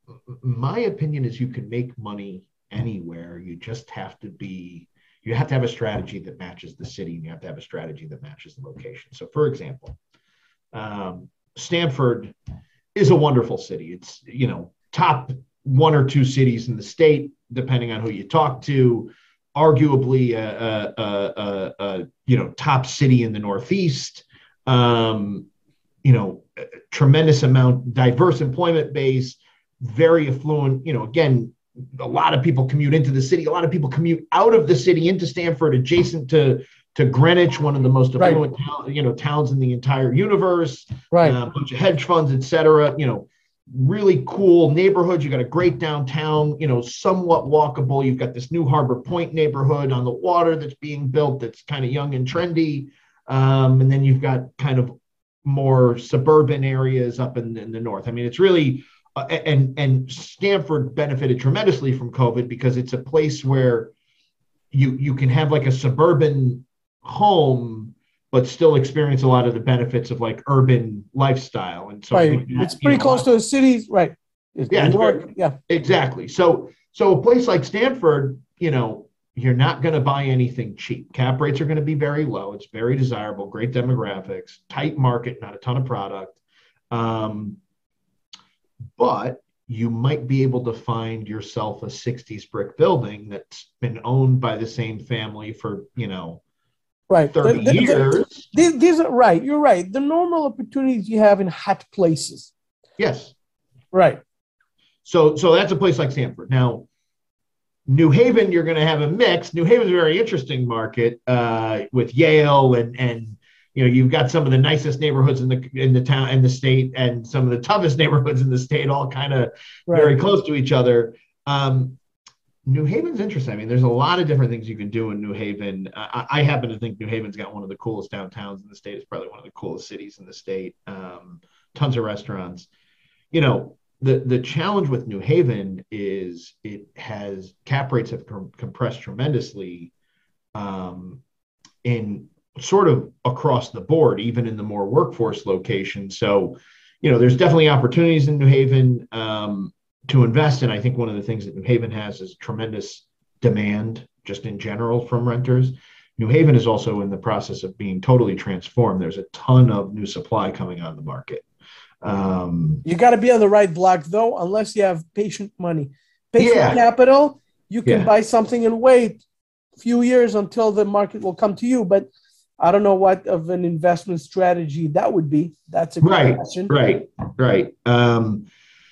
my opinion is you can make money anywhere. You just have to be, you have to have a strategy that matches the city, and you have to have a strategy that matches the location. So for example, um, Stamford is a wonderful city. It's, you know, top one or two cities in the state, depending on who you talk to, arguably a, a, a, a, a you know, top city in the Northeast. Um, you know, tremendous amount, diverse employment base, very affluent, you know, again, a lot of people commute into the city. A lot of people commute out of the city into Stamford, adjacent to, to Greenwich, one of the most affluent, right. town, you know, towns in the entire universe, right. uh, a bunch of hedge funds, et cetera, you know, really cool neighborhoods. You got a great downtown, you know, somewhat walkable. You've got this new Harbor Point neighborhood on the water that's being built. That's kind of young and trendy. Um, and then you've got kind of more suburban areas up in, in the north. I mean, it's really, uh, and and Stamford benefited tremendously from COVID because it's a place where you you can have like a suburban home, but still experience a lot of the benefits of like urban lifestyle. And so right. that, it's pretty know, cause to the cities, right? It's yeah, it's York, very, yeah, exactly. So so a place like Stamford, you know, you're not going to buy anything cheap. Cap rates are going to be very low. It's very desirable, great demographics, tight market, not a ton of product. Um, but you might be able to find yourself a sixties brick building that's been owned by the same family for, you know, right. thirty the, the, years. The, these, these are right. You're right. The normal opportunities you have in hot places. Yes. Right. So, so that's a place like Stamford. Now, New Haven, you're going to have a mix. New Haven's a very interesting market uh, with Yale, and and you know you've got some of the nicest neighborhoods in the in the town in the state, and some of the toughest neighborhoods in the state, all kind of right. very close to each other. Um, New Haven's interesting. I mean, there's a lot of different things you can do in New Haven. I, I happen to think New Haven's got one of the coolest downtowns in the state. It's probably one of the coolest cities in the state. Um, tons of restaurants. You know. The the challenge with New Haven is it has cap rates have com- compressed tremendously um, in sort of across the board, even in the more workforce locations. So, you know, there's definitely opportunities in New Haven um, to invest in. I think one of the things that New Haven has is tremendous demand just in general from renters. New Haven is also in the process of being totally transformed. There's a ton of new supply coming on the market. Um, you got to be on the right block, though, unless you have patient money. Patient yeah. capital, you can yeah. buy something and wait a few years until the market will come to you. But I don't know what of an investment strategy that would be. That's a good right, question. Right, right. Um,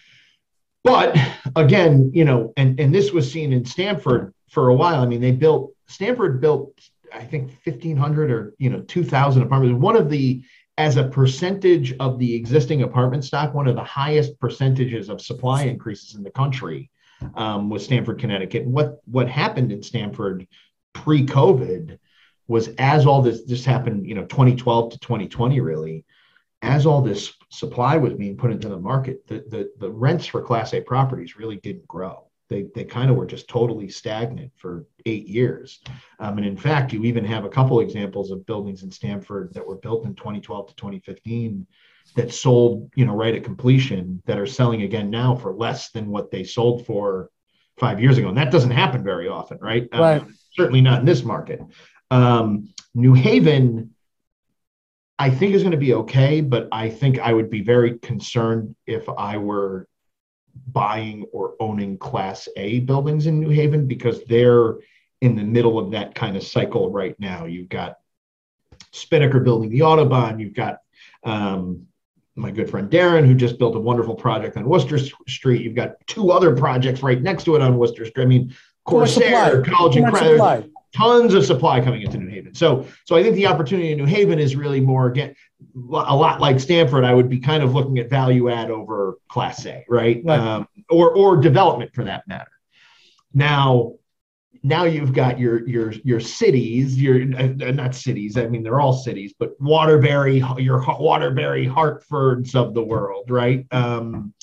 but again, you know, and, and this was seen in Stamford for a while. I mean, they built, Stamford built, I think, fifteen hundred or, you know, two thousand apartments. One of the as a percentage of the existing apartment stock, one of the highest percentages of supply increases in the country um, was Stamford, Connecticut. And what, what happened in Stamford pre-COVID was as all this, this happened, you know, twenty twelve to twenty twenty, really, as all this supply was being put into the market, the, the, the rents for Class A properties really didn't grow. They, they kind of were just totally stagnant for eight years. Um, and in fact, you even have a couple examples of buildings in Stamford that were built in twenty twelve to twenty fifteen that sold, you know, right at completion, that are selling again now for less than what they sold for five years ago. And that doesn't happen very often, right? Um, right. Certainly not in this market. Um, New Haven I think is going to be okay, but I think I would be very concerned if I were buying or owning Class A buildings in New Haven, because they're in the middle of that kind of cycle right now. You've got Spinnaker building the Autobahn. You've got um, my good friend Darren, who just built a wonderful project on Worcester Street. You've got two other projects right next to it on Worcester Street. I mean, Corsair, College and Credit, tons of supply coming into New Haven. So, so I think the opportunity in New Haven is really more, again, a lot like Stamford. I would be kind of looking at value add over Class A, right? Right. Um, or or development for that matter. Now, now you've got your your your cities, your uh, not cities. I mean, they're all cities, but Waterbury, your Waterbury, Hartfords of the world, right? Um,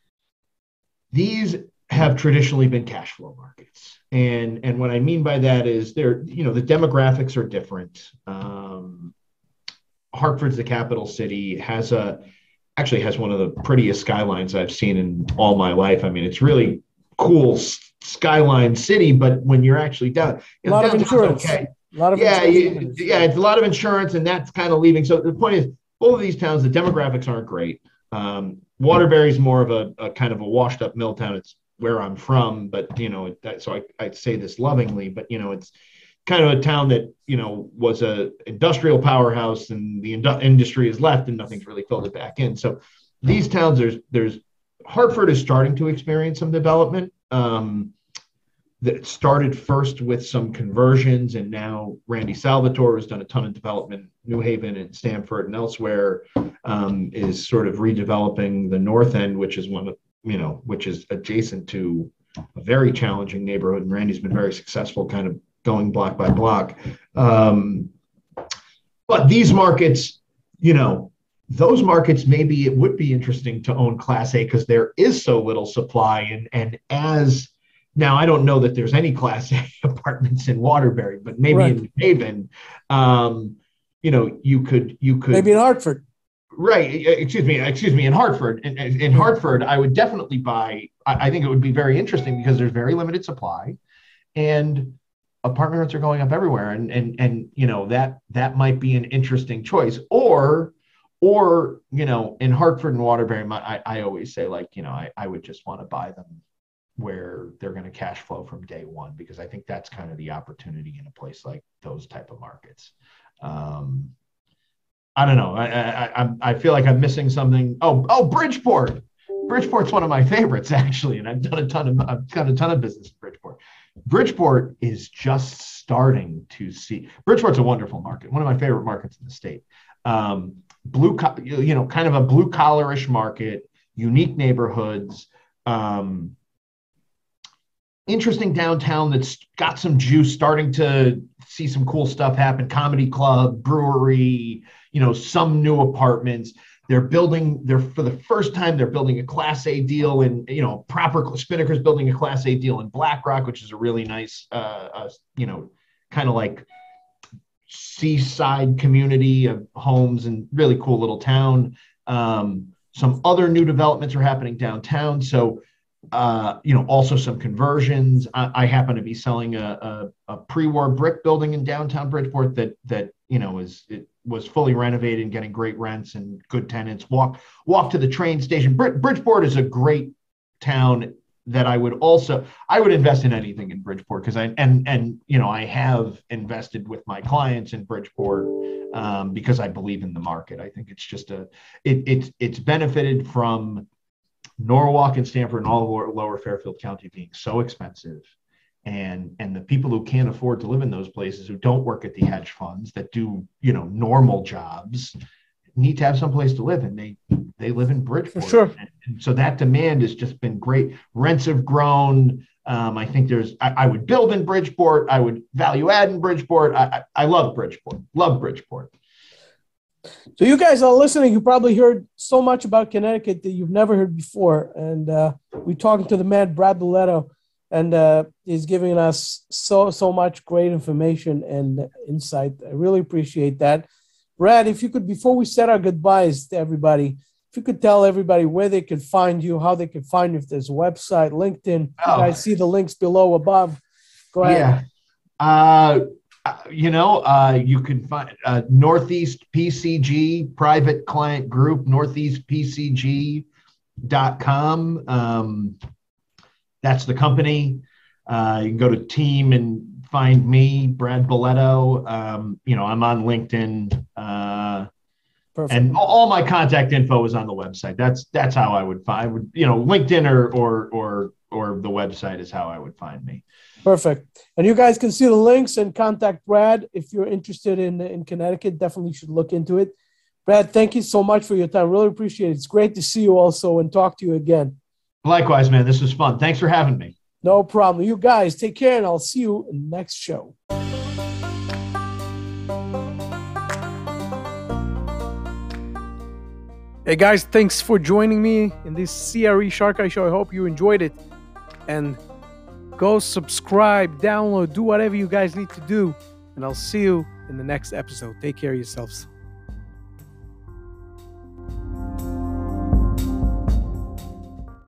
these have traditionally been cash flow markets. And, and what I mean by that is they're, you know, the demographics are different. Um, Hartford's the capital city, has a, actually has one of the prettiest skylines I've seen in all my life. I mean, it's really cool skyline city, but when you're actually down, you know, a lot of insurance. Okay. A lot of yeah, insurance. You, yeah, it's a lot of insurance, and that's kind of leaving. So the point is, both of these towns, the demographics aren't great. Um, Waterbury's more of a, a kind of a washed up mill town. It's where I'm from, but you know, that, so I, I say this lovingly, but you know, it's kind of a town that, you know, was a industrial powerhouse, and the indu- industry has left and nothing's really filled it back in. So these towns, there's, there's Hartford is starting to experience some development. Um, that started first with some conversions, and now Randy Salvatore has done a ton of development in New Haven and Stamford and elsewhere, um, is sort of redeveloping the North End, which is one of, you know, which is adjacent to a very challenging neighborhood. And Randy's been very successful kind of going block by block. Um, but these markets, you know, those markets, maybe it would be interesting to own Class A because there is so little supply. And, and as now, I don't know that there's any Class A apartments in Waterbury, but maybe right. in New Haven, um, you know, you could, you could. Maybe in Hartford. Right. Excuse me. Excuse me. In Hartford, in, in Hartford, I would definitely buy. I, I think it would be very interesting because there's very limited supply, and apartment rents are going up everywhere. And and and you know that that might be an interesting choice. Or, or you know, in Hartford and Waterbury, my, I I always say, like, you know, I I would just want to buy them where they're going to cash flow from day one, because I think that's kind of the opportunity in a place like those type of markets. Um, I don't know. I, I I I feel like I'm missing something. Oh, oh, Bridgeport. Bridgeport's one of my favorites, actually, and I've done a ton of I've done a ton of business in Bridgeport. Bridgeport is just starting to see. Bridgeport's a wonderful market, one of my favorite markets in the state. Um, blue, you know, kind of a blue collarish market, unique neighborhoods, um, interesting downtown that's got some juice, starting to see some cool stuff happen. Comedy club, brewery. You know, some new apartments. They're building, they're for the first time, they're building a Class A deal in, you know, proper Spinnaker's building a Class A deal in BlackRock, which is a really nice, uh, uh you know, kind of like seaside community of homes and really cool little town. Um, some other new developments are happening downtown. So, uh, you know, also some conversions. I, I happen to be selling a, a, a pre-war brick building in downtown Bridgeport that, that, you know, is, it, was fully renovated and getting great rents and good tenants. Walk walk to the train station. Brid- Bridgeport is a great town that I would also, I would invest in anything in Bridgeport, because I, and, and, you know, I have invested with my clients in Bridgeport um, because I believe in the market. I think it's just a, it, it's, it's benefited from Norwalk and Stamford and all of lower Fairfield County being so expensive. And and the people who can't afford to live in those places, who don't work at the hedge funds, that do, you know, normal jobs, need to have some place to live. And they they live in Bridgeport. For sure. And, and so that demand has just been great. Rents have grown. Um, I think there's, I, I would build in Bridgeport. I would value add in Bridgeport. I, I, I love Bridgeport. Love Bridgeport. So you guys are listening. You probably heard so much about Connecticut that you've never heard before. And uh, we're talking to the man, Brad Buletto. And uh, he's giving us so, so much great information and insight. I really appreciate that. Brad, if you could, before we said our goodbyes to everybody, if you could tell everybody where they could find you, how they could find you, if there's a website, LinkedIn. Oh. You guys see the links below above. Go ahead. Yeah. Uh, Uh, you know, uh, you can find uh, Northeast P C G Private Client Group, northeast p c g dot com. Um, that's the company. Uh, you can go to team and find me, Brad Boletto. Um, you know, I'm on LinkedIn. Uh, Perfect. And all my contact info is on the website. That's that's how I would find. I would, you know, LinkedIn or or or or the website is how I would find me. Perfect. And you guys can see the links and contact Brad if you're interested in in Connecticut. Definitely should look into it. Brad, thank you so much for your time. Really appreciate it. It's great to see you also and talk to you again. Likewise, man. This was fun. Thanks for having me. No problem. You guys take care, and I'll see you in the next show. Hey guys, thanks for joining me in this C R E Shark Eye show. I hope you enjoyed it. And go subscribe, download, do whatever you guys need to do. And I'll see you in the next episode. Take care of yourselves.